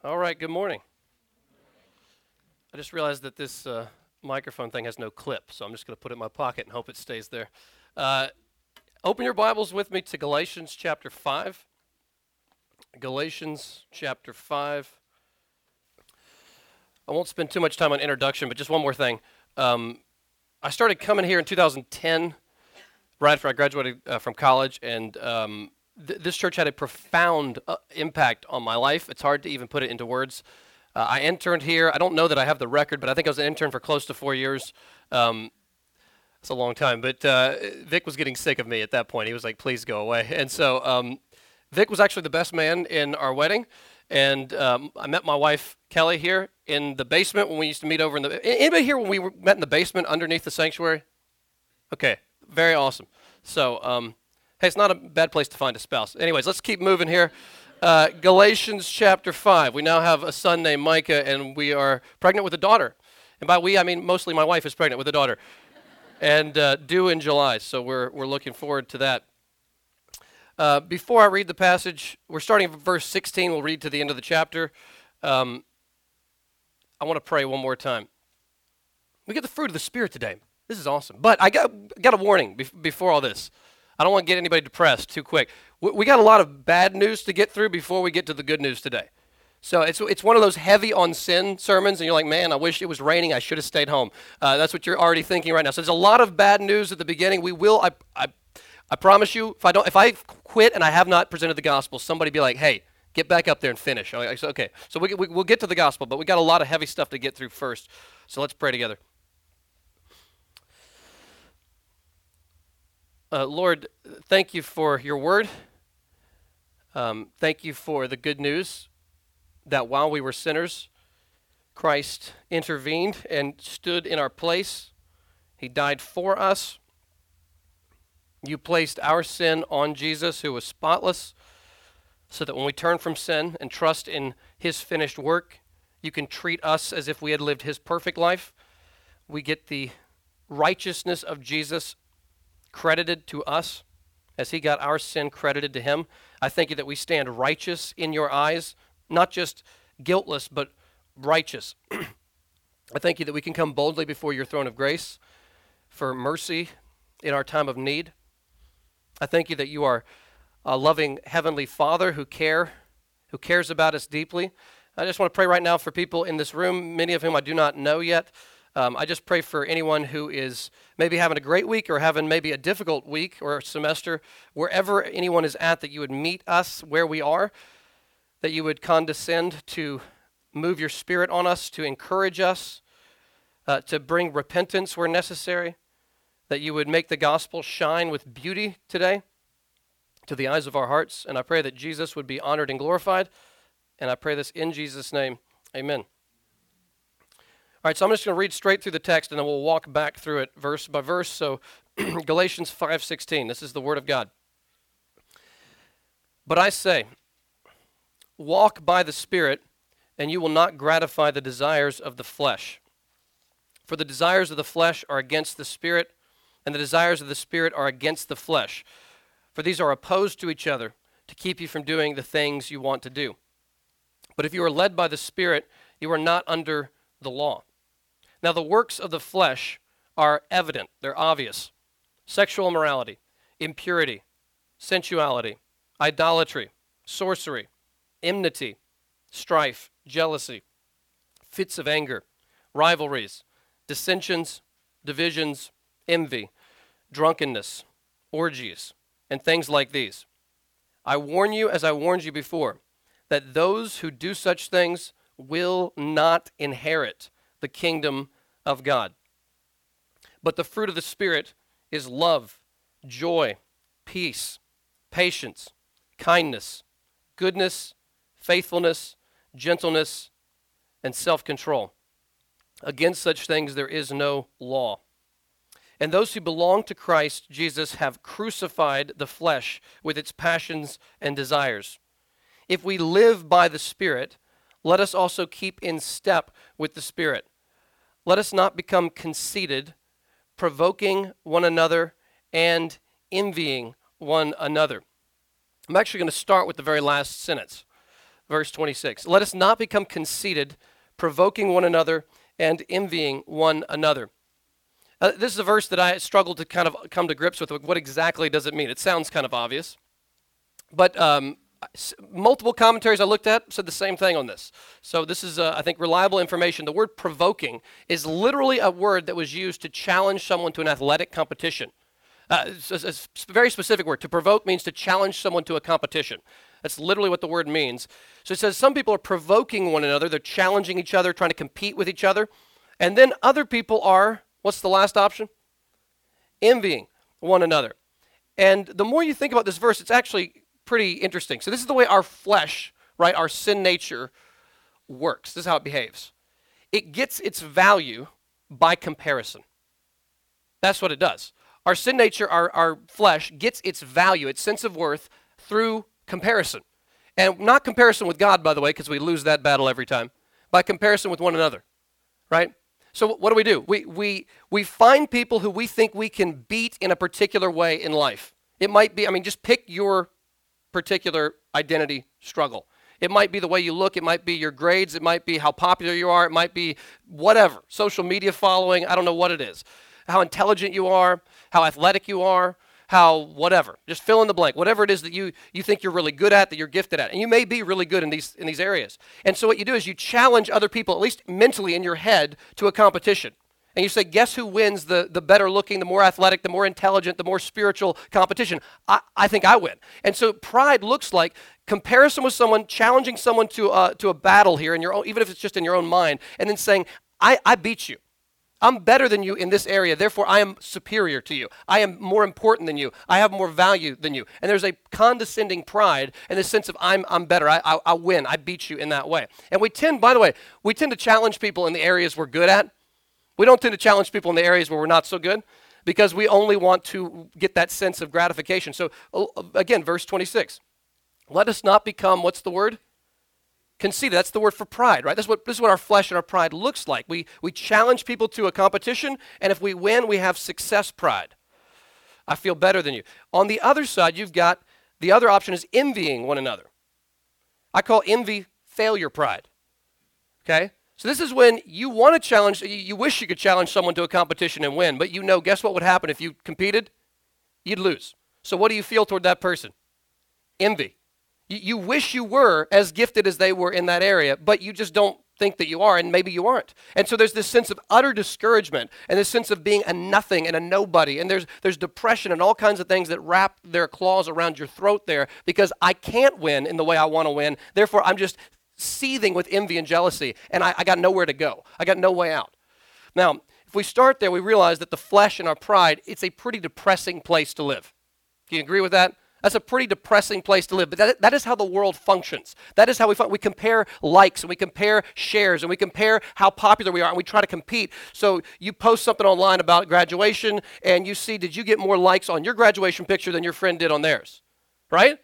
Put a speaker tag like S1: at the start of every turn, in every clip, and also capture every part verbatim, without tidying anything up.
S1: All right, good morning. I just realized that this uh, microphone thing has no clip, so I'm just going to put it in my pocket and hope it stays there. Uh, open your Bibles with me to Galatians chapter five. Galatians chapter five. I won't spend too much time on introduction, but just one more thing. Um, I started coming here in two thousand ten, right after I graduated uh, from college, and um, th- this church had a profound uh, impact on my life. It's hard to even put it into words. Uh, I interned here. I don't know that I have the record, but I think I was an intern for close to four years. Um, it's a long time, but uh, Vic was getting sick of me at that point. He was like, please go away. And so um, Vic was actually the best man in our wedding. And um, I met my wife, Kelly, here in the basement when we used to meet over in the... Anybody here when we were, met in the basement underneath the sanctuary? Okay, very awesome. So, um, hey, it's not a bad place to find a spouse. Anyways, let's keep moving here. Uh, Galatians chapter five. We now have a son named Micah, and we are pregnant with a daughter. And by we, I mean mostly my wife is pregnant with a daughter. And uh, due in July, so we're, we're looking forward to that. Uh, before I read the passage, we're starting at verse sixteen. We'll read to the end of the chapter. Um, I want to pray one more time. We get the fruit of the Spirit today. This is awesome. But I got, got a warning be- before all this. I don't want to get anybody depressed too quick. We, we got a lot of bad news to get through before we get to the good news today. So it's it's one of those heavy on sin sermons, and you're like, man, I wish it was raining. I should have stayed home. Uh, that's what you're already thinking right now. So there's a lot of bad news at the beginning. We will, I, I, I promise you, if I don't, if I quit and I have not presented the gospel, somebody be like, hey, get back up there and finish. I said, okay, so we, we, we'll get to the gospel, but we got a lot of heavy stuff to get through first. So let's pray together. Uh, Lord, thank you for your word. Um, thank you for the good news that while we were sinners, Christ intervened and stood in our place. He died for us. You placed our sin on Jesus, who was spotless, so that when we turn from sin and trust in his finished work, you can treat us as if we had lived his perfect life. We get the righteousness of Jesus credited to us as he got our sin credited to him. I thank you that we stand righteous in your eyes, not just guiltless, but righteous. I thank you that we can come boldly before your throne of grace for mercy in our time of need. I thank you that you are a loving heavenly Father who care, who cares about us deeply. I just want to pray right now for people in this room, many of whom I do not know yet. Um, I just pray for anyone who is maybe having a great week or having maybe a difficult week or semester, wherever anyone is at, that you would meet us where we are, that you would condescend to move your spirit on us, to encourage us, uh, to bring repentance where necessary, that you would make the gospel shine with beauty today to the eyes of our hearts. And I pray that Jesus would be honored and glorified. And I pray this in Jesus' name. Amen. All right, so I'm just going to read straight through the text, and then we'll walk back through it verse by verse. So Galatians five sixteen, this is the word of God. But I say, walk by the Spirit, and you will not gratify the desires of the flesh. For the desires of the flesh are against the Spirit, and the desires of the Spirit are against the flesh. For these are opposed to each other, to keep you from doing the things you want to do. But if you are led by the Spirit, you are not under the law. Now the works of the flesh are evident, they're obvious. Sexual immorality, impurity, sensuality, idolatry, sorcery, enmity, strife, jealousy, fits of anger, rivalries, dissensions, divisions, envy, drunkenness, orgies, and things like these. I warn you, as I warned you before, that those who do such things will not inherit the kingdom of God. But the fruit of the Spirit is love, joy, peace, patience, kindness, goodness, faithfulness, gentleness, and self-control. Against such things there is no law. And those who belong to Christ Jesus have crucified the flesh with its passions and desires. If we live by the Spirit, let us also keep in step with the Spirit. Let us not become conceited, provoking one another and envying one another. I'm actually going to start with the very last sentence. verse twenty-six. Let us not become conceited, provoking one another and envying one another. Uh, this is a verse that I struggled to kind of come to grips with. What exactly does it mean? It sounds kind of obvious. But um, multiple commentaries I looked at said the same thing on this. So this is, uh, I think, reliable information. The word provoking is literally a word that was used to challenge someone to an athletic competition. Uh, it's, it's a very specific word. To provoke means to challenge someone to a competition. That's literally what the word means. So it says some people are provoking one another. They're challenging each other, trying to compete with each other. And then other people are, what's the last option? Envying one another. And the more you think about this verse, it's actually pretty interesting. So this is the way our flesh, right, our sin nature works. This is how it behaves. It gets its value by comparison. That's what it does. Our sin nature, our, our flesh, gets its value, its sense of worth through comparison. And not comparison with God, by the way, because we lose that battle every time. By comparison with one another, right? So what do we do? We, we, we find people who we think we can beat in a particular way in life. It might be, I mean, just pick your particular identity struggle. It might be the way you look. It might be your grades. It might be how popular you are. It might be whatever. Social media following. I don't know what it is. How intelligent you are, how athletic you are, how whatever. Just fill in the blank. Whatever it is that you, you think you're really good at, that you're gifted at. And you may be really good in these, in these areas. And so what you do is you challenge other people, at least mentally in your head, to a competition. And you say, guess who wins the, the better looking, the more athletic, the more intelligent, the more spiritual competition? I, I think I win. And so pride looks like comparison with someone, challenging someone to, uh, to a battle here, in your own, even if it's just in your own mind, and then saying, I, I beat you. I'm better than you in this area, therefore I am superior to you. I am more important than you. I have more value than you. And there's a condescending pride in the sense of I'm, I'm better. I, I, I win. I beat you in that way. And we tend, by the way, we tend to challenge people in the areas we're good at. We don't tend to challenge people in the areas where we're not so good because we only want to get that sense of gratification. So again, verse twenty-six, let us not become, what's the word? Conceited. That's the word for pride, right? This is what, this is what our flesh and our pride looks like. We, we challenge people to a competition, and if we win, we have success pride. I feel better than you. On the other side, you've got, the other option is envying one another. I call envy failure pride, okay? So this is when you want to challenge, you wish you could challenge someone to a competition and win, but you know, guess what would happen if you competed? You'd lose. So what do you feel toward that person? Envy. You, you wish you were as gifted as they were in that area, but you just don't think that you are, and maybe you aren't. And so there's this sense of utter discouragement and this sense of being a nothing and a nobody, and there's there's depression and all kinds of things that wrap their claws around your throat there because I can't win in the way I want to win, therefore I'm just seething with envy and jealousy, and I, I got nowhere to go. I got no way out. Now, if we start there, we realize that the flesh and our pride, it's a pretty depressing place to live. Do you agree with that? That's a pretty depressing place to live, but that, that is how the world functions. That is how we fun- we compare likes, and we compare shares, and we compare how popular we are, and we try to compete. So you post something online about graduation, and you see, did you get more likes on your graduation picture than your friend did on theirs, right?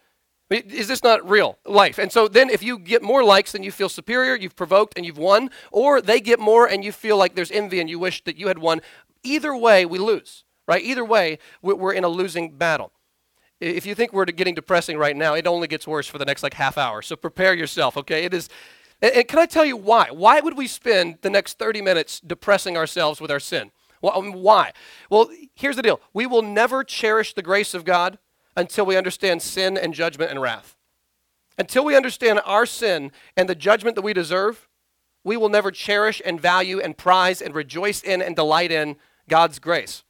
S1: Is this not real life? And so then if you get more likes, then you feel superior, you've provoked, and you've won, or they get more and you feel like there's envy and you wish that you had won. Either way, we lose, right? Either way, we're in a losing battle. If you think we're getting depressing right now, it only gets worse for the next like half hour. So prepare yourself, okay? It is, and can I tell you why? Why would we spend the next thirty minutes depressing ourselves with our sin? Well, why? Well, here's the deal. We will never cherish the grace of God until we understand sin and judgment and wrath. Until we understand our sin and the judgment that we deserve, we will never cherish and value and prize and rejoice in and delight in God's grace.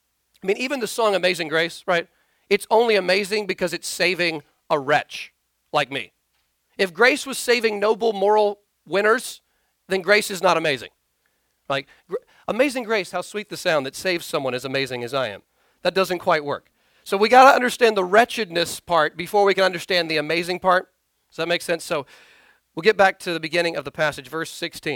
S1: I mean, even the song Amazing Grace, right? It's only amazing because it's saving a wretch like me. If grace was saving noble moral winners, then grace is not amazing. Like, gr- amazing grace, how sweet the sound that saves someone as amazing as I am. That doesn't quite work. So we got to understand the wretchedness part before we can understand the amazing part. Does that make sense? So we'll get back to the beginning of the passage, verse sixteen.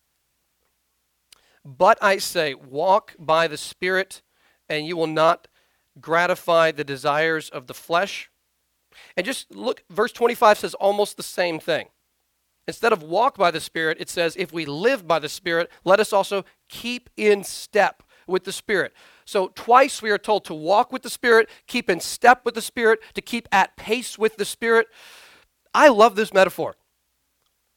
S1: But I say, walk by the Spirit, and you will not gratify the desires of the flesh. And just look, verse twenty-five says almost the same thing. Instead of walk by the Spirit, it says, if we live by the Spirit, let us also keep in step with the Spirit. So twice we are told to walk with the Spirit, keep in step with the Spirit, to keep at pace with the Spirit. I love this metaphor.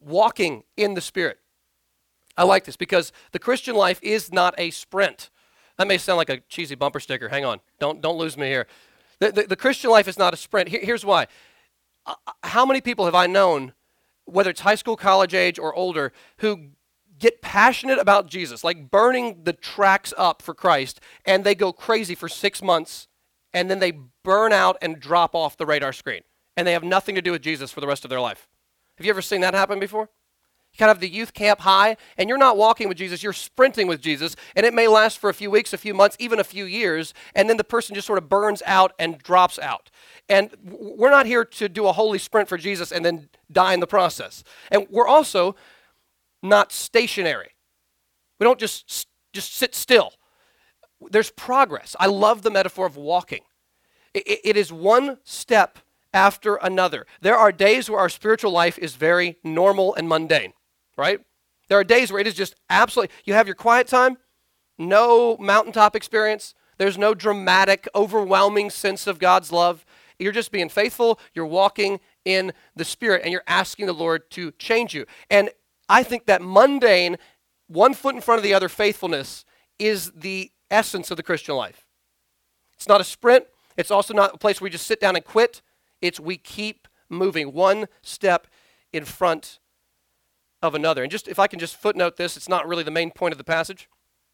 S1: walking in the Spirit. I like this because the Christian life is not a sprint. That may sound like a cheesy bumper sticker. Hang on. Don't, don't lose me here. The, the, the Christian life is not a sprint. Here, here's why. Uh, how many people have I known, whether it's high school, college age, or older, who get passionate about Jesus, like burning the tracks up for Christ, and they go crazy for six months, and then they burn out and drop off the radar screen, and they have nothing to do with Jesus for the rest of their life? Have you ever seen that happen before? You kind of have the youth camp high, and you're not walking with Jesus, you're sprinting with Jesus, and it may last for a few weeks, a few months, even a few years, and then the person just sort of burns out and drops out. And we're not here to do a holy sprint for Jesus and then die in the process. And we're also not stationary. We don't just, just sit still. There's progress. I love the metaphor of walking. It, it is one step after another. There are days where our spiritual life is very normal and mundane, right? There are days where it is just absolutely, you have your quiet time, no mountaintop experience, there's no dramatic, overwhelming sense of God's love. You're just being faithful, you're walking in the Spirit, and you're asking the Lord to change you. And I think that mundane, one foot in front of the other faithfulness is the essence of the Christian life. It's not a sprint. It's also not a place where we just sit down and quit. It's we keep moving one step in front of another. And just if I can just footnote this, it's not really the main point of the passage,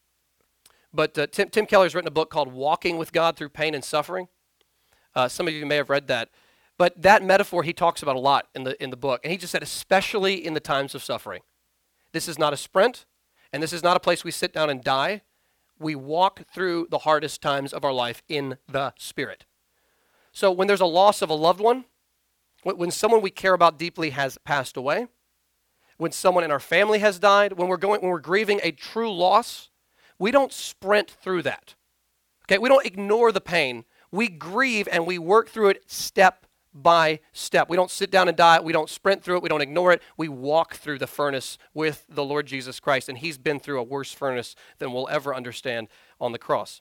S1: but uh, Tim, Tim Keller's written a book called Walking with God Through Pain and Suffering. Uh, some of you may have read that. But that metaphor he talks about a lot in the in the book. And he just said, especially in the times of suffering. This is not a sprint, and this is not a place we sit down and die. We walk through the hardest times of our life in the Spirit. So when there's a loss of a loved one, when someone we care about deeply has passed away, when someone in our family has died, when we're going, when we're grieving a true loss, we don't sprint through that. Okay, we don't ignore the pain. We grieve and we work through it step by step. We don't sit down and die. We don't sprint through it. We don't ignore it. We walk through the furnace with the Lord Jesus Christ, and he's been through a worse furnace than we'll ever understand on the cross.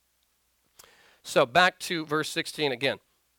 S1: So back to verse sixteen again.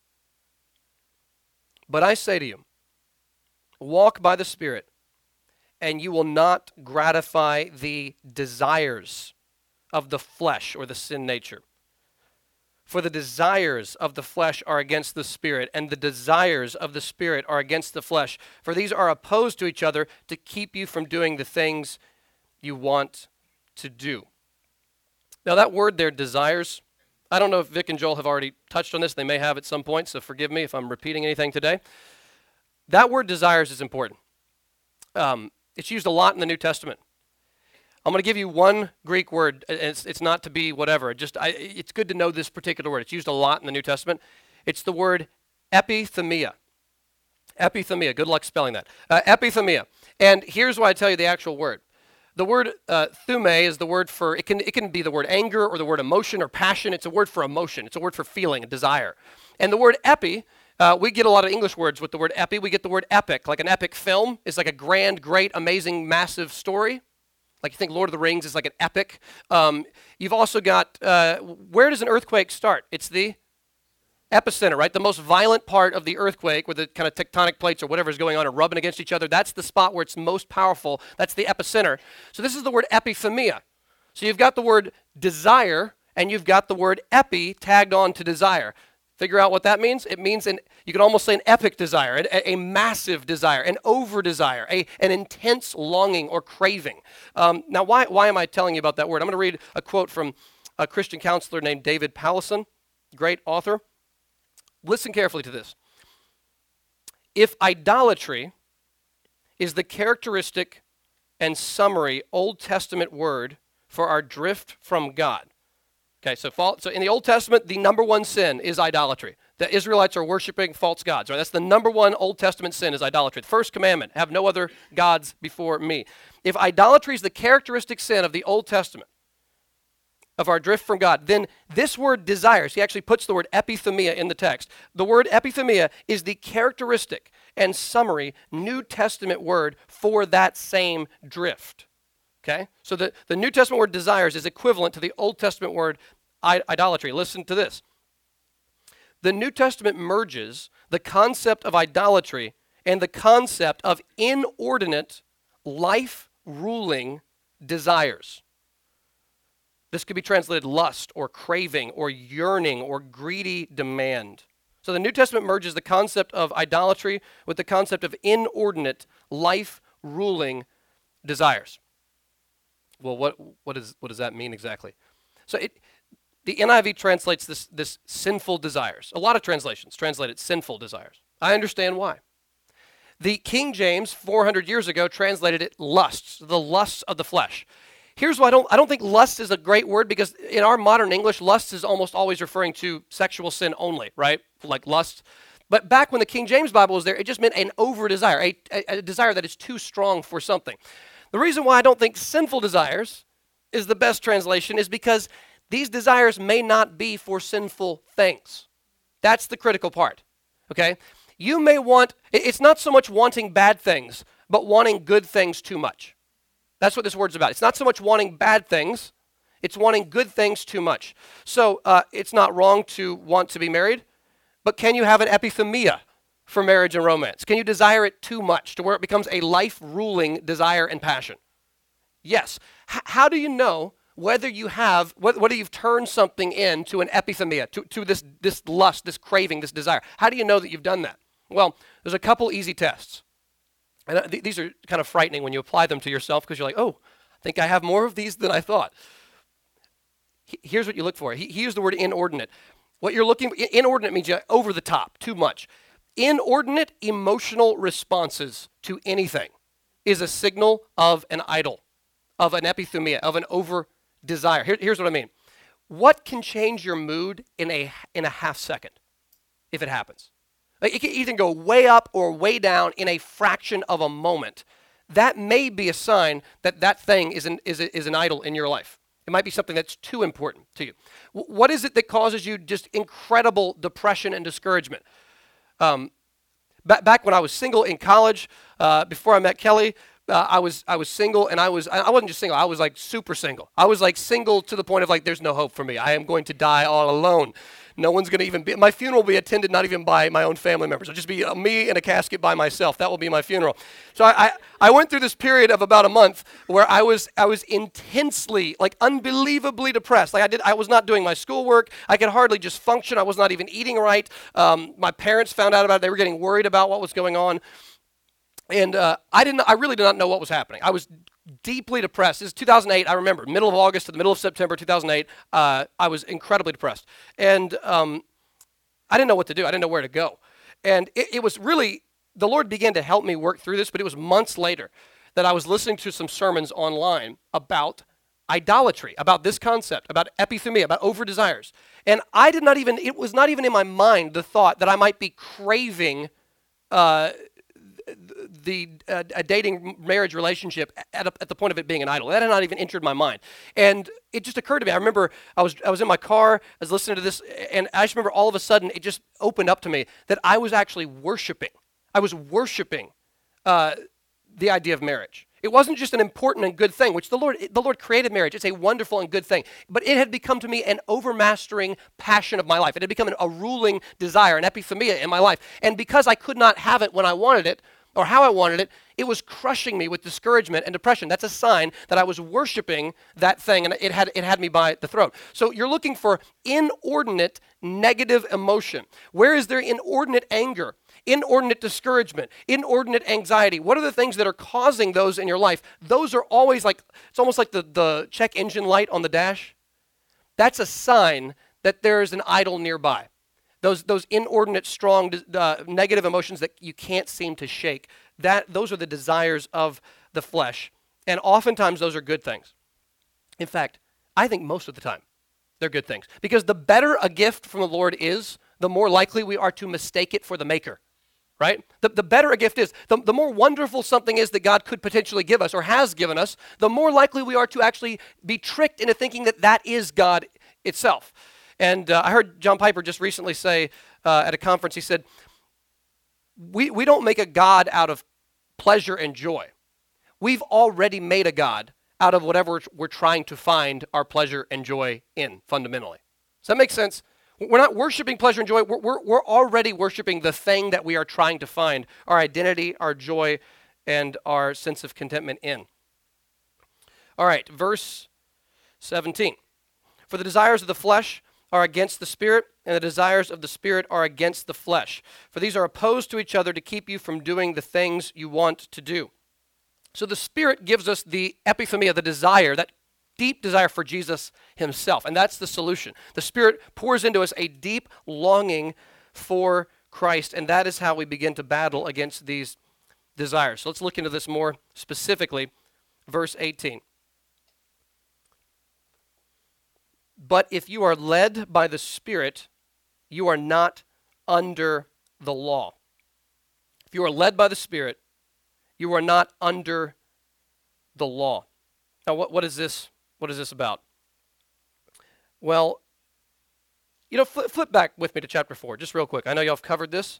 S1: But I say to you, walk by the Spirit, and you will not gratify the desires of the flesh or the sin nature. For the desires of the flesh are against the Spirit, and the desires of the Spirit are against the flesh. For these are opposed to each other to keep you from doing the things you want to do. Now that word there, desires, I don't know if Vic and Joel have already touched on this. They may have at some point, so forgive me if I'm repeating anything today. That word desires is important. Um, it's used a lot in the New Testament. I'm going to give you one Greek word. It's, it's not to be whatever. Just I, it's good to know this particular word. It's used a lot in the New Testament. It's the word epithumia. Epithumia. Good luck spelling that. Uh, epithumia. And here's why I tell you the actual word. The word uh, thume is the word for, it can, it can be the word anger or the word emotion or passion. It's a word for emotion. It's a word for feeling, a desire. And the word epi, uh, we get a lot of English words with the word epi. We get the word epic, like an epic film is like a grand, great, amazing, massive story. Like you think Lord of the Rings is like an epic. Um, you've also got, uh, where does an earthquake start? It's the epicenter, right? The most violent part of the earthquake where the kind of tectonic plates or whatever is going on are rubbing against each other. That's the spot where it's most powerful. That's the epicenter. So this is the word epithumia. So you've got the word desire and you've got the word epi tagged on to desire. Figure out what that means? It means, an, you could almost say an epic desire, a, a massive desire, an over-desire, a, an intense longing or craving. Um, now, why, why am I telling you about that word? I'm going to read a quote from a Christian counselor named David Powlison, great author. Listen carefully to this. If idolatry is the characteristic and summary Old Testament word for our drift from God. Okay, so, so in the Old Testament, the number one sin is idolatry. The Israelites are worshiping false gods, right? That's the number one Old Testament sin is idolatry. The first commandment, have no other gods before me. If idolatry is the characteristic sin of the Old Testament, of our drift from God, then this word desires, he actually puts the word epithumia in the text. The word epithumia is the characteristic and summary New Testament word for that same drift. Okay? So the, the New Testament word desires is equivalent to the Old Testament word I- idolatry. Listen to this. The New Testament merges the concept of idolatry and the concept of inordinate, life-ruling desires. This could be translated lust or craving or yearning or greedy demand. So the New Testament merges the concept of idolatry with the concept of inordinate, life-ruling desires. Well, what, what, is, what does that mean exactly? So it, the N I V translates this, this sinful desires. A lot of translations translate it sinful desires. I understand why. The King James, four hundred years ago, translated it lusts, the lusts of the flesh. Here's why I don't, I don't think lust is a great word, because in our modern English, lust is almost always referring to sexual sin only, right? Like lust. But back when the King James Bible was there, it just meant an over-desire, a, a, a desire that is too strong for something. The reason why I don't think sinful desires is the best translation is because these desires may not be for sinful things. That's the critical part, okay? You may want, it's not so much wanting bad things, but wanting good things too much. That's what this word's about. It's not so much wanting bad things, it's wanting good things too much. So uh, it's not wrong to want to be married, but can you have an epithumia for marriage and romance? Can you desire it too much to where it becomes a life-ruling desire and passion? Yes. H- how do you know whether you have, whether you've turned something into an epithumia, to, to this, this lust, this craving, this desire? How do you know that you've done that? Well, there's a couple easy tests. And th- these are kind of frightening when you apply them to yourself, because you're like, oh, I think I have more of these than I thought. H- here's what you look for. He, he used the word inordinate. What you're looking for, inordinate means you're over the top, too much. Inordinate emotional responses to anything is a signal of an idol, of an epithumia, of an over desire. Here, here's what I mean. What can change your mood in a in a half second if it happens? Like it can either go way up or way down in a fraction of a moment. That may be a sign that that thing is an, is, a, is an idol in your life. It might be something that's too important to you. W- what is it that causes you just incredible depression and discouragement? Um, ba- back when I was single in college, uh, before I met Kelly, uh, I was I was single, and I was I wasn't just single. I was like super single. I was like single to the point of like, there's no hope for me. I am going to die all alone. No one's going to even be, my funeral will be attended not even by my own family members. It'll just be uh, me in a casket by myself. That will be my funeral. So I, I, I went through this period of about a month where I was I was intensely, like unbelievably depressed. Like I did, I was not doing my schoolwork. I could hardly just function. I was not even eating right. Um, my parents found out about it. They were getting worried about what was going on. And uh, I didn't. I really did not know what was happening. I was deeply depressed. This is two thousand eight. I remember, middle of August to the middle of September two thousand eight. Uh, I was incredibly depressed, and um, I didn't know what to do. I didn't know where to go. And it, it was really, the Lord began to help me work through this. But it was months later that I was listening to some sermons online about idolatry, about this concept, about epithumia, about over desires. And I did not even. It was not even in my mind the thought that I might be craving Uh, the uh, a dating marriage relationship at, a, at the point of it being an idol. That had not even entered my mind. And it just occurred to me. I remember I was I was in my car, I was listening to this, and I just remember all of a sudden it just opened up to me that I was actually worshiping. I was worshiping uh, the idea of marriage. It wasn't just an important and good thing, which the Lord the Lord created marriage. It's a wonderful and good thing. But it had become to me an overmastering passion of my life. It had become an, a ruling desire, an epithumia in my life. And because I could not have it when I wanted it, or how I wanted it, it was crushing me with discouragement and depression. That's a sign that I was worshiping that thing, and it had it had me by the throat. So you're looking for inordinate negative emotion. Where is there inordinate anger, inordinate discouragement, inordinate anxiety? What are the things that are causing those in your life? Those are always like, it's almost like the, the check engine light on the dash. That's a sign that there is an idol nearby. Those those inordinate, strong, uh, negative emotions that you can't seem to shake, that those are the desires of the flesh. And oftentimes those are good things. In fact, I think most of the time they're good things. Because the better a gift from the Lord is, the more likely we are to mistake it for the maker. Right? The, the better a gift is, the, the more wonderful something is that God could potentially give us or has given us, the more likely we are to actually be tricked into thinking that that is God itself. And uh, I heard John Piper just recently say uh, at a conference, he said, we, we don't make a God out of pleasure and joy. We've already made a God out of whatever we're trying to find our pleasure and joy in, fundamentally. Does that make sense? We're not worshiping pleasure and joy. We're, we're, we're already worshiping the thing that we are trying to find our identity, our joy, and our sense of contentment in. All right, verse seventeen. For the desires of the flesh are against the Spirit, and the desires of the Spirit are against the flesh. For these are opposed to each other to keep you from doing the things you want to do. So the Spirit gives us the epithumia, the desire, that deep desire for Jesus himself, and that's the solution. The Spirit pours into us a deep longing for Christ, and that is how we begin to battle against these desires. So let's look into this more specifically. Verse eighteen. But if you are led by the Spirit, you are not under the law. If you are led by the Spirit, you are not under the law. Now, what, what is this? What is this about? Well, you know, flip, flip back with me to chapter four, just real quick. I know y'all have covered this.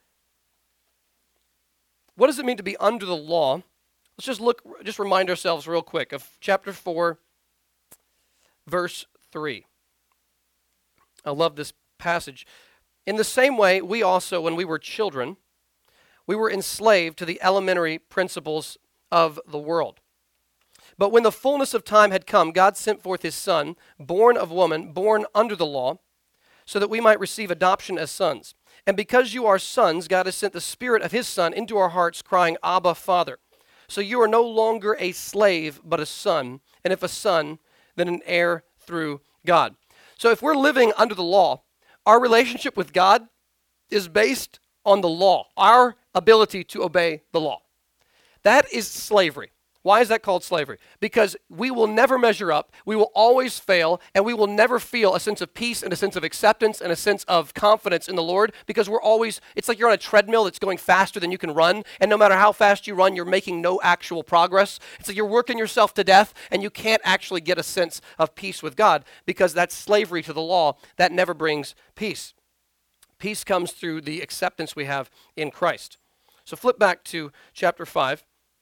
S1: What does it mean to be under the law? Let's just look, just remind ourselves real quick of chapter four, verse three. I love this passage. In the same way, we also, when we were children, we were enslaved to the elementary principles of the world. But when the fullness of time had come, God sent forth his Son, born of woman, born under the law, so that we might receive adoption as sons. And because you are sons, God has sent the Spirit of his Son into our hearts, crying, Abba, Father. So you are no longer a slave, but a son, and if a son, then an heir through God. So if we're living under the law, our relationship with God is based on the law, our ability to obey the law. That is slavery. Why is that called slavery? Because we will never measure up, we will always fail, and we will never feel a sense of peace and a sense of acceptance and a sense of confidence in the Lord, because we're always, it's like you're on a treadmill that's going faster than you can run, and no matter how fast you run, you're making no actual progress. It's like you're working yourself to death, and you can't actually get a sense of peace with God, because that's slavery to the law. That never brings peace. Peace comes through the acceptance we have in Christ. So flip back to chapter five.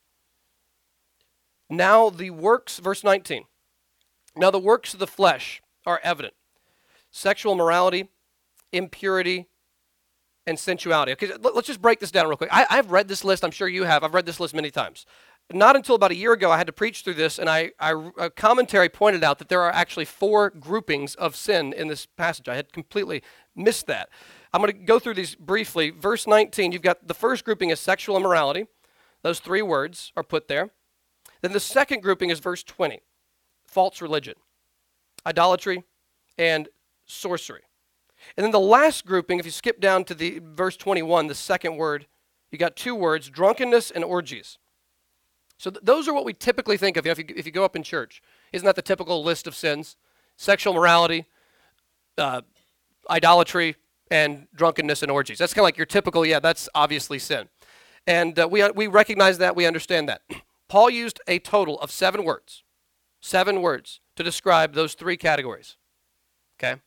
S1: Now the works, verse nineteen, now the works of the flesh are evident. Sexual morality, impurity, and sensuality. Okay, let's just break this down real quick. I, I've read this list. I'm sure you have. I've read this list many times. Not until about a year ago, I had to preach through this, and I, I a commentary pointed out that there are actually four groupings of sin in this passage. I had completely missed that. I'm going to go through these briefly. Verse nineteen, you've got the first grouping is sexual immorality. Those three words are put there. Then the second grouping is verse twenty, false religion, idolatry, and sorcery. And then the last grouping, if you skip down to the verse twenty-one, the second word, you got two words, drunkenness and orgies. So th- those are what we typically think of. You know, if, you, if you go up in church, isn't that the typical list of sins? Sexual morality, uh, idolatry, and drunkenness and orgies. That's kind of like your typical, yeah, that's obviously sin. And uh, we, we recognize that, we understand that. Paul used a total of seven words, seven words to describe those three categories, okay?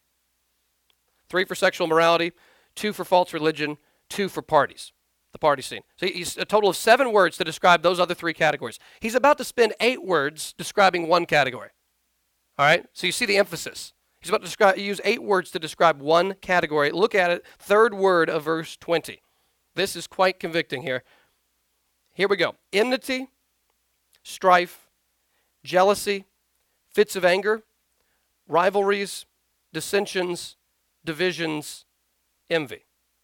S1: Three for sexual morality, two for false religion, two for parties, the party scene. So he's a total of seven words to describe those other three categories. He's about to spend eight words describing one category, all right? So you see the emphasis. He's about to describe, use eight words to describe one category. Look at it, third word of verse twenty. This is quite convicting here. Here we go. Enmity, strife, jealousy, fits of anger, rivalries, dissensions, divisions, envy.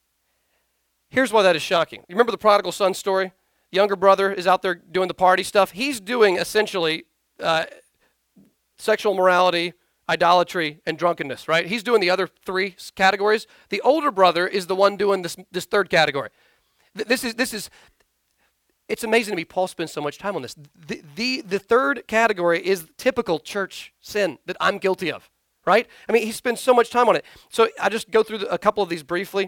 S1: Here's why that is shocking. You remember the prodigal son story? Younger brother is out there doing the party stuff. He's doing essentially uh, sexual morality, idolatry, and drunkenness, right? He's doing the other three categories. The older brother is the one doing this, this third category. This is, this is, it's amazing to me Paul spends so much time on this. The, the, the third category is typical church sin that I'm guilty of, right? I mean, he spends so much time on it. So I just go through the, a couple of these briefly.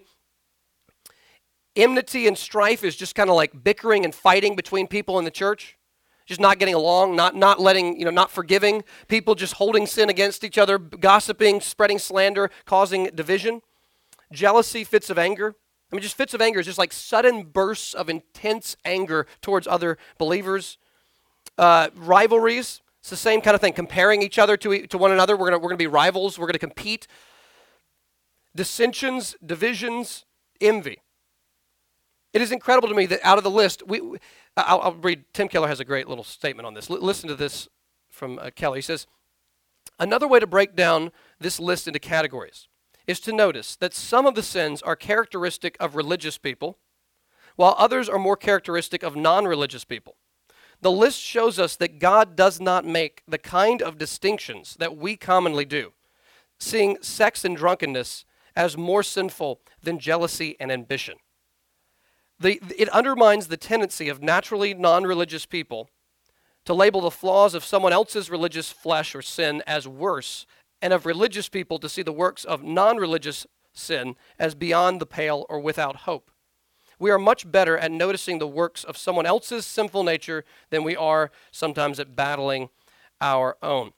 S1: Enmity and strife is just kind of like bickering and fighting between people in the church, just not getting along, not not letting, you know, not forgiving people, just holding sin against each other, gossiping, spreading slander, causing division. Jealousy, fits of anger. I mean, just fits of anger is just like sudden bursts of intense anger towards other believers. Uh, rivalries, it's the same kind of thing, comparing each other to, to one another. We're gonna we're gonna be rivals. We're gonna compete. dissensions, divisions, envy. It is incredible to me that out of the list, we, we I'll, I'll read, Tim Keller has a great little statement on this. L- listen to this from uh, Keller. He says, another way to break down this list into categories is to notice that some of the sins are characteristic of religious people, while others are more characteristic of non-religious people. The list shows us that God does not make the kind of distinctions that we commonly do, seeing sex and drunkenness as more sinful than jealousy and ambition. The, it undermines the tendency of naturally non-religious people to label the flaws of someone else's religious flesh or sin as worse, and of religious people to see the works of non-religious sin as beyond the pale or without hope. We are much better at noticing the works of someone else's sinful nature than we are sometimes at battling our own.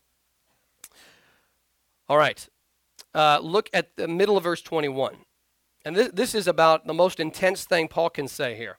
S1: All right, uh, look at the middle of verse twenty-one. And this, this is about the most intense thing Paul can say here.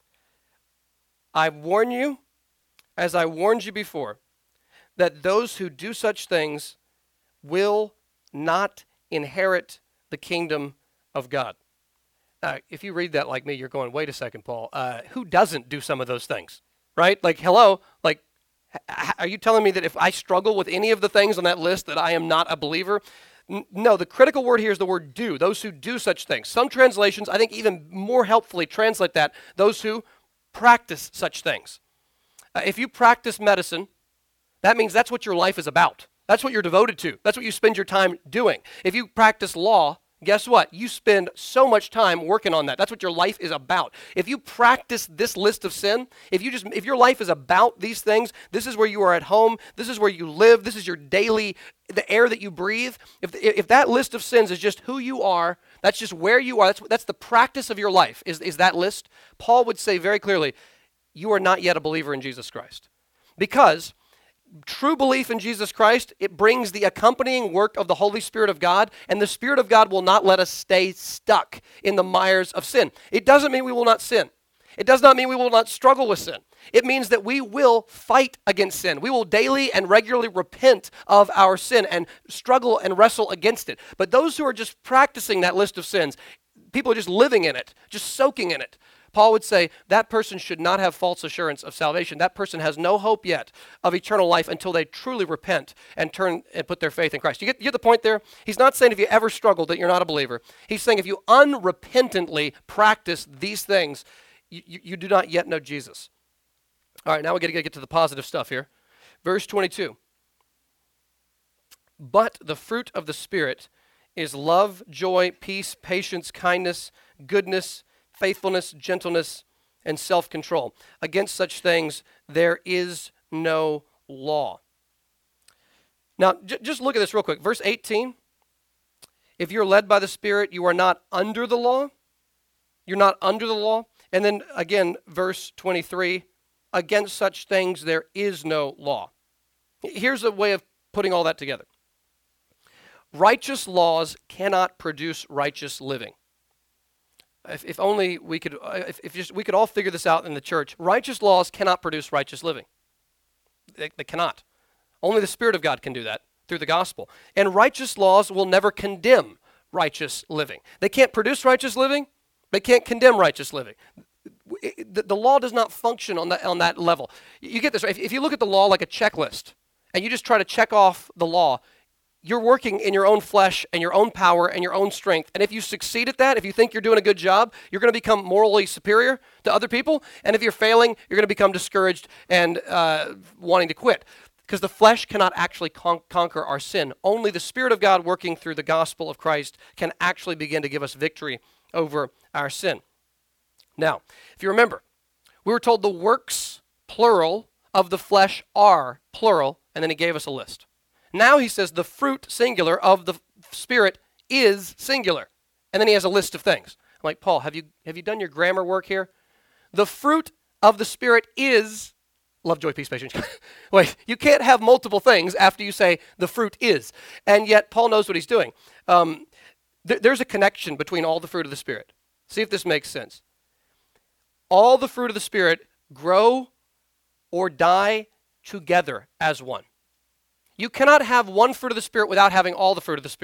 S1: I warn you, as I warned you before, that those who do such things will not inherit the kingdom of God. Now, if you read that like me, you're going, wait a second, Paul, uh, who doesn't do some of those things, right? Like, hello, like, h- are you telling me that if I struggle with any of the things on that list that I am not a believer? N- no, the critical word here is the word do, those who do such things. Some translations, I think even more helpfully translate that, those who practice such things. Uh, if you practice medicine, that means that's what your life is about. That's what you're devoted to. That's what you spend your time doing. If you practice law, guess what? You spend so much time working on that. That's what your life is about. If you practice this list of sin, if you just if your life is about these things, this is where you are at home, this is where you live, this is your daily, the air that you breathe. If if that list of sins is just who you are, that's just where you are, that's that's the practice of your life, is, is that list, Paul would say very clearly, you are not yet a believer in Jesus Christ. Because true belief in Jesus Christ, it brings the accompanying work of the Holy Spirit of God, and the Spirit of God will not let us stay stuck in the mires of sin. It doesn't mean we will not sin. It does not mean we will not struggle with sin. It means that we will fight against sin. We will daily and regularly repent of our sin and struggle and wrestle against it. But those who are just practicing that list of sins, people are just living in it, just soaking in it, Paul would say that person should not have false assurance of salvation. That person has no hope yet of eternal life until they truly repent and turn and put their faith in Christ. You get, you get the point there? He's not saying if you ever struggled that you're not a believer. He's saying if you unrepentantly practice these things, you, you, you do not yet know Jesus. All right, now we're going to get to the positive stuff here. Verse twenty-two. But the fruit of the Spirit is love, joy, peace, patience, kindness, goodness, faithfulness, gentleness, and self-control. Against such things, there is no law. Now, j- just look at this real quick. Verse eighteen, if you're led by the Spirit, you are not under the law. You're not under the law. And then again, verse twenty-three, against such things, there is no law. Here's a way of putting all that together. Righteous laws cannot produce righteous living. If, if only we could, if, if just we could all figure this out in the church. Righteous laws cannot produce righteous living. They, they cannot. Only the Spirit of God can do that through the gospel. And righteous laws will never condemn righteous living. They can't produce righteous living. They can't condemn righteous living. The, the law does not function on that, on that level. You get this, right? If, if you look at the law like a checklist, and you just try to check off the law, you're working in your own flesh and your own power and your own strength. And if you succeed at that, if you think you're doing a good job, you're going to become morally superior to other people. And if you're failing, you're going to become discouraged and uh, wanting to quit. Because the flesh cannot actually con- conquer our sin. Only the Spirit of God working through the gospel of Christ can actually begin to give us victory over our sin. Now, if you remember, we were told the works, plural, of the flesh are plural, and then he gave us a list. Now he says the fruit, singular, of the Spirit is singular. And then he has a list of things. I'm like, Paul, have you have you done your grammar work here? The fruit of the Spirit is love, joy, peace, patience. Wait, you can't have multiple things after you say the fruit is. And yet Paul knows what he's doing. Um, th- there's a connection between all the fruit of the Spirit. See if this makes sense. All the fruit of the Spirit grow or die together as one. You cannot have one fruit of the Spirit without having all the fruit of the Spirit.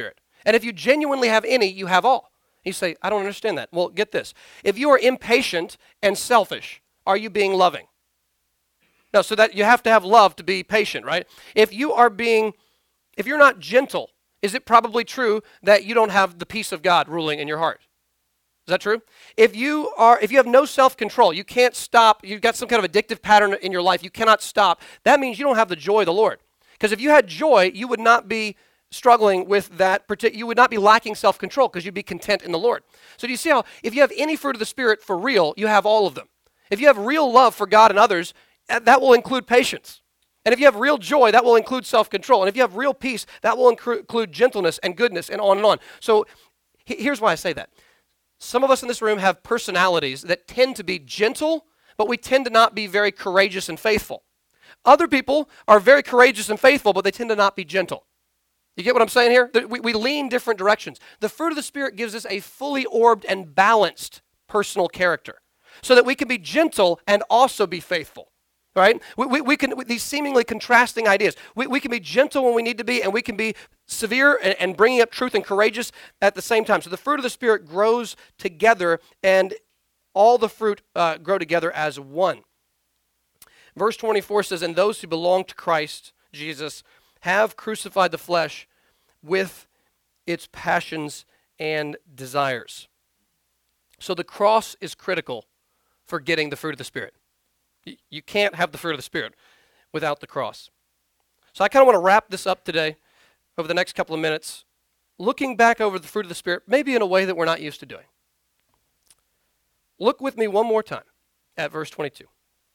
S1: And if you genuinely have any, you have all. You say, I don't understand that. Well, get this. If you are impatient and selfish, are you being loving? No, so that you have to have love to be patient, right? If you are being, if you're not gentle, is it probably true that you don't have the peace of God ruling in your heart? Is that true? If you are, if you have no self-control, you can't stop, you've got some kind of addictive pattern in your life, you cannot stop, that means you don't have the joy of the Lord. Because if you had joy, you would not be struggling with that, partic- you would not be lacking self-control because you'd be content in the Lord. So do you see how, if you have any fruit of the Spirit for real, you have all of them. If you have real love for God and others, that will include patience. And if you have real joy, that will include self-control. And if you have real peace, that will incru- include gentleness and goodness and on and on. So he- here's why I say that. Some of us in this room have personalities that tend to be gentle, but we tend to not be very courageous and faithful. Other people are very courageous and faithful, but they tend to not be gentle. You get what I'm saying here? We, we lean different directions. The fruit of the Spirit gives us a fully orbed and balanced personal character so that we can be gentle and also be faithful. Right? We, we, we can, these seemingly contrasting ideas. We, we can be gentle when we need to be, and we can be severe and, and bringing up truth and courageous at the same time. So the fruit of the Spirit grows together, and all the fruit uh, grow together as one. Verse twenty-four says, and those who belong to Christ Jesus have crucified the flesh with its passions and desires. So the cross is critical for getting the fruit of the Spirit. You can't have the fruit of the Spirit without the cross. So I kind of want to wrap this up today over the next couple of minutes, looking back over the fruit of the Spirit, maybe in a way that we're not used to doing. Look with me one more time at verse twenty-two.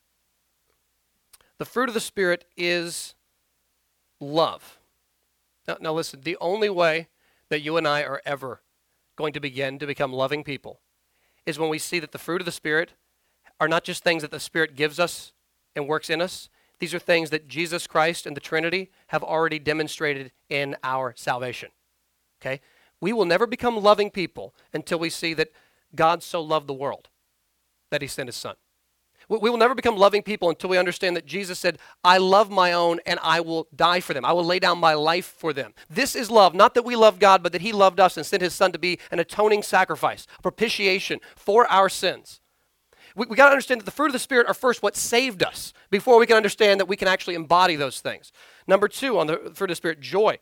S1: The fruit of the Spirit is love. Now, now listen, the only way that you and I are ever going to begin to become loving people is when we see that the fruit of the Spirit are not just things that the Spirit gives us and works in us. These are things that Jesus Christ and the Trinity have already demonstrated in our salvation. Okay? We will never become loving people until we see that God so loved the world that he sent his Son. We will never become loving people until we understand that Jesus said, I love my own and I will die for them. I will lay down my life for them. This is love, not that we love God, but that he loved us and sent his Son to be an atoning sacrifice, propitiation for our sins. We, we got to understand that the fruit of the Spirit are first what saved us before we can understand that we can actually embody those things. Number two on the fruit of the Spirit, joy.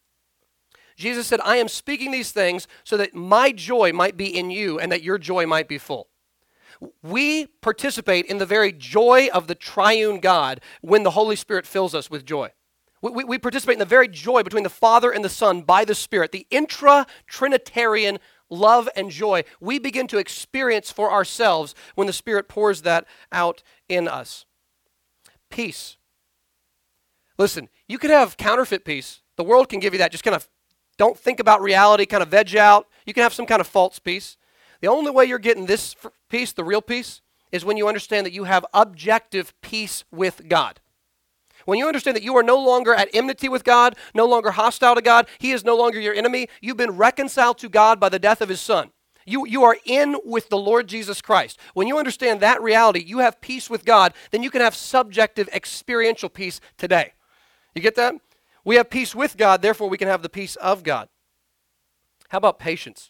S1: Jesus said, I am speaking these things so that my joy might be in you and that your joy might be full. We participate in the very joy of the triune God when the Holy Spirit fills us with joy. We, we, we participate in the very joy between the Father and the Son by the Spirit, the intra-Trinitarian love and joy we begin to experience for ourselves when the Spirit pours that out in us. Peace. Listen, you could have counterfeit peace. The world can give you that. Just kind of don't think about reality, kind of veg out. You can have some kind of false peace. The only way you're getting this peace, the real peace, is when you understand that you have objective peace with God. When you understand that you are no longer at enmity with God, no longer hostile to God, he is no longer your enemy, you've been reconciled to God by the death of his Son. You, you are in with the Lord Jesus Christ. When you understand that reality, you have peace with God, then you can have subjective experiential peace today. You get that? We have peace with God, therefore we can have the peace of God. How about patience?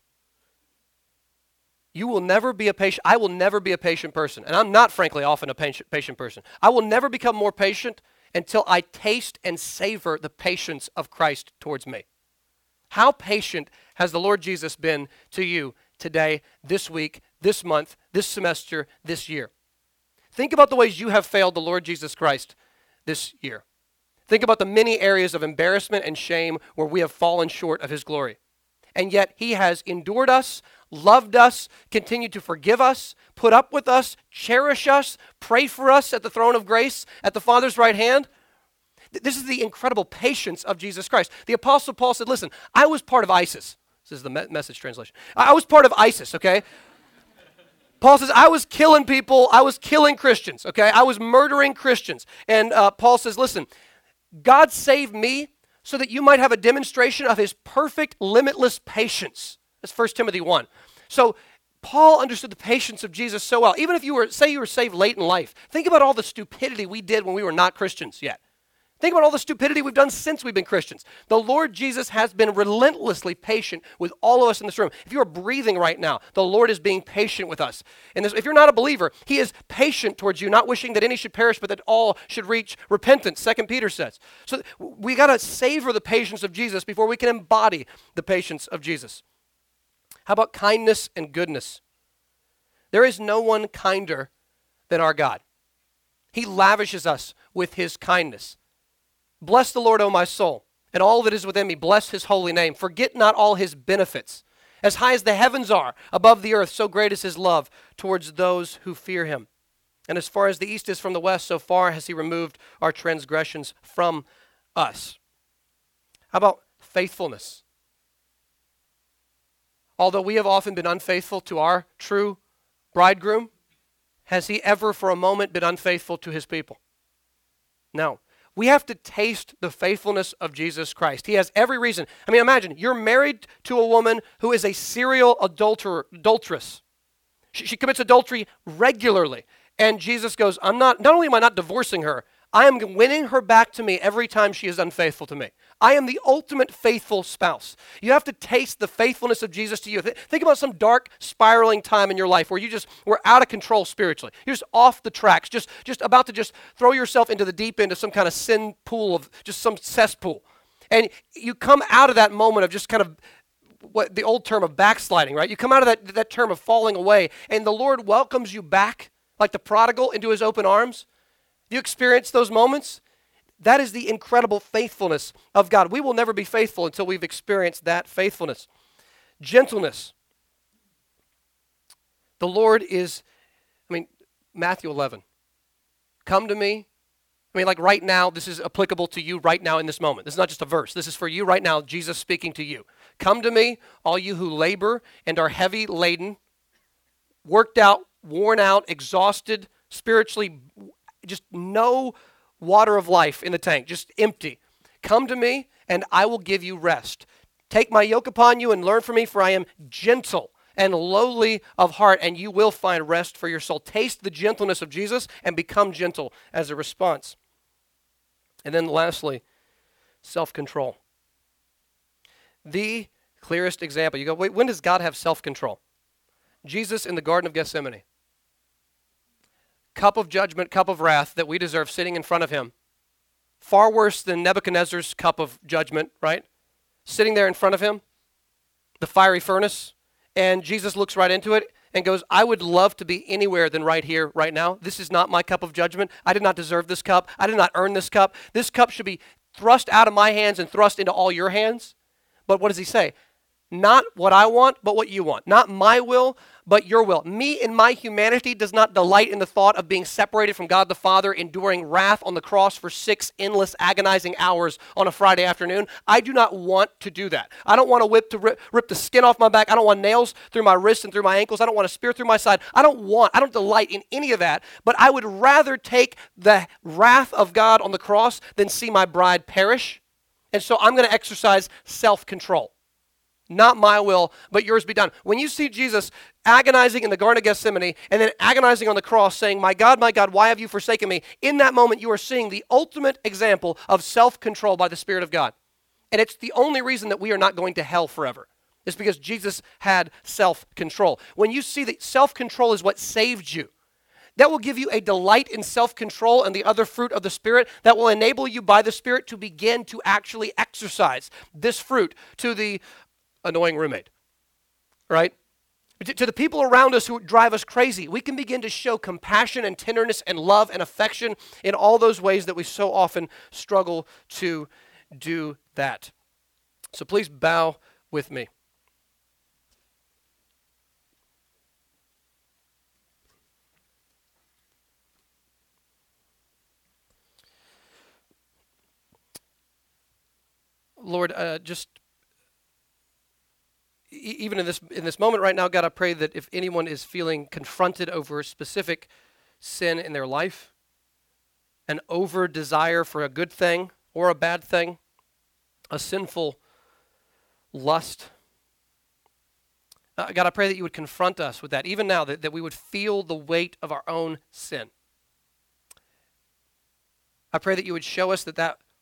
S1: You will never be a patient, I will never be a patient person. And I'm not, frankly, often a patient, patient person. I will never become more patient until I taste and savor the patience of Christ towards me. How patient has the Lord Jesus been to you today, this week, this month, this semester, this year? Think about the ways you have failed the Lord Jesus Christ this year. Think about the many areas of embarrassment and shame where we have fallen short of his glory. And yet he has endured us, loved us, continued to forgive us, put up with us, cherish us, pray for us at the throne of grace, at the Father's right hand. This is the incredible patience of Jesus Christ. The Apostle Paul said, listen, I was part of ISIS. This is the me- message translation. I was part of ISIS, okay? Paul says, I was killing people. I was killing Christians, okay? I was murdering Christians. And uh, Paul says, listen, God saved me so that you might have a demonstration of his perfect, limitless patience. That's First Timothy one. So Paul understood the patience of Jesus so well. Even if you were, say you were saved late in life, think about all the stupidity we did when we were not Christians yet. Think about all the stupidity we've done since we've been Christians. The Lord Jesus has been relentlessly patient with all of us in this room. If you are breathing right now, the Lord is being patient with us. And this, if you're not a believer, he is patient towards you, not wishing that any should perish, but that all should reach repentance, Second Peter says. So we got to savor the patience of Jesus before we can embody the patience of Jesus. How about kindness and goodness? There is no one kinder than our God. He lavishes us with his kindness. Bless the Lord, O my soul, and all that is within me. Bless his holy name. Forget not all his benefits. As high as the heavens are above the earth, so great is his love towards those who fear him. And as far as the east is from the west, so far has he removed our transgressions from us. How about faithfulness? Although we have often been unfaithful to our true bridegroom, has he ever for a moment been unfaithful to his people? No. We have to taste the faithfulness of Jesus Christ. He has every reason. I mean, imagine, you're married to a woman who is a serial adulterer, adulteress. She, she commits adultery regularly. And Jesus goes, I'm not, not only am I not divorcing her, I am winning her back to me every time she is unfaithful to me. I am the ultimate faithful spouse. You have to taste the faithfulness of Jesus to you. Th- think about some dark, spiraling time in your life where you just were out of control spiritually. You're just off the tracks, just, just about to just throw yourself into the deep end of some kind of sin pool, of just some cesspool. And you come out of that moment of just kind of what the old term of backsliding, right? You come out of that, that term of falling away, and the Lord welcomes you back like the prodigal into his open arms. Do you experience those moments? That is the incredible faithfulness of God. We will never be faithful until we've experienced that faithfulness. Gentleness. The Lord is, I mean, Matthew eleven. Come to me. I mean, like right now, this is applicable to you right now in this moment. This is not just a verse. This is for you right now, Jesus speaking to you. Come to me, all you who labor and are heavy laden, worked out, worn out, exhausted, spiritually, just no water of life in the tank, just empty. Come to me, and I will give you rest. Take my yoke upon you and learn from me, for I am gentle and lowly of heart, and you will find rest for your soul. Taste the gentleness of Jesus and become gentle as a response. And then lastly, self-control. The clearest example. You go, wait, when does God have self-control? Jesus in the Garden of Gethsemane. Cup of judgment, cup of wrath that we deserve sitting in front of him. Far worse than Nebuchadnezzar's cup of judgment, right? Sitting there in front of him, the fiery furnace, and Jesus looks right into it and goes, I would love to be anywhere than right here, right now. This is not my cup of judgment. I did not deserve this cup. I did not earn this cup. This cup should be thrust out of my hands and thrust into all your hands. But what does he say? Not what I want, but what you want. Not my will, but your will. Me in my humanity does not delight in the thought of being separated from God the Father, enduring wrath on the cross for six endless, agonizing hours on a Friday afternoon. I do not want to do that. I don't want to whip to rip, rip the skin off my back. I don't want nails through my wrists and through my ankles. I don't want a spear through my side. I don't want, I don't delight in any of that, but I would rather take the wrath of God on the cross than see my bride perish. And so I'm going to exercise self-control. Not my will, but yours be done. When you see Jesus agonizing in the Garden of Gethsemane and then agonizing on the cross saying, my God, my God, why have you forsaken me? In that moment, you are seeing the ultimate example of self-control by the Spirit of God. And it's the only reason that we are not going to hell forever. It's because Jesus had self-control. When you see that self-control is what saved you, that will give you a delight in self-control and the other fruit of the Spirit that will enable you by the Spirit to begin to actually exercise this fruit to the annoying roommate, right? To, to the people around us who drive us crazy, we can begin to show compassion and tenderness and love and affection in all those ways that we so often struggle to do that. So please bow with me. Lord, uh, just even in this in this moment right now, God, I pray that if anyone is feeling confronted over a specific sin in their life, an over desire for a good thing or a bad thing, a sinful lust, uh, God, I pray that you would confront us with that, even now, that, that we would feel the weight of our own sin. I pray that you would show us that that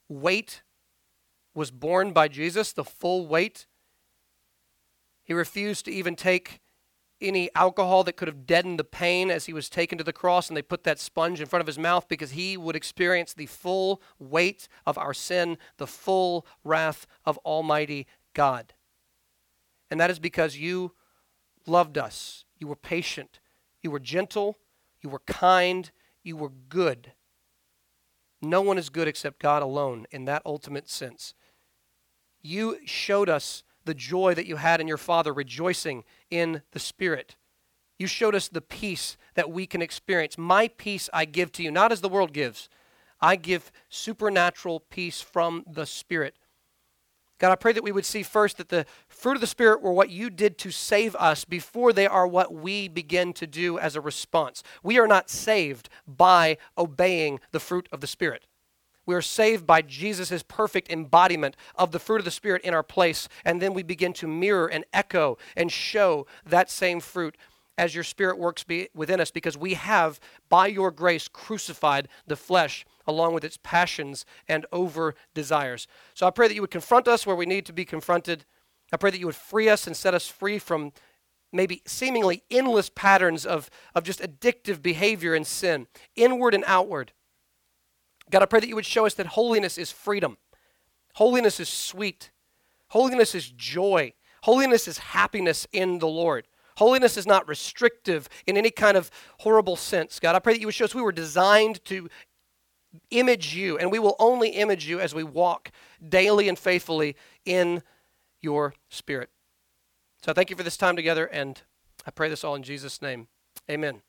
S1: weight was borne by Jesus, the full weight. He refused to even take any alcohol that could have deadened the pain as he was taken to the cross, and they put that sponge in front of his mouth because he would experience the full weight of our sin, the full wrath of Almighty God. And that is because you loved us. You were patient. You were gentle. You were kind. You were good. No one is good except God alone in that ultimate sense. You showed us the joy that you had in your Father, rejoicing in the Spirit. You showed us the peace that we can experience. My peace I give to you, not as the world gives. I give supernatural peace from the Spirit. God, I pray that we would see first that the fruit of the Spirit were what you did to save us before they are what we begin to do as a response. We are not saved by obeying the fruit of the Spirit. We are saved by Jesus' perfect embodiment of the fruit of the Spirit in our place, and then we begin to mirror and echo and show that same fruit as your Spirit works be within us, because we have, by your grace, crucified the flesh along with its passions and over desires. So I pray that you would confront us where we need to be confronted. I pray that you would free us and set us free from maybe seemingly endless patterns of, of just addictive behavior and sin, inward and outward. God, I pray that you would show us that holiness is freedom. Holiness is sweet. Holiness is joy. Holiness is happiness in the Lord. Holiness is not restrictive in any kind of horrible sense. God, I pray that you would show us we were designed to image you, and we will only image you as we walk daily and faithfully in your Spirit. So I thank you for this time together, and I pray this all in Jesus' name. Amen.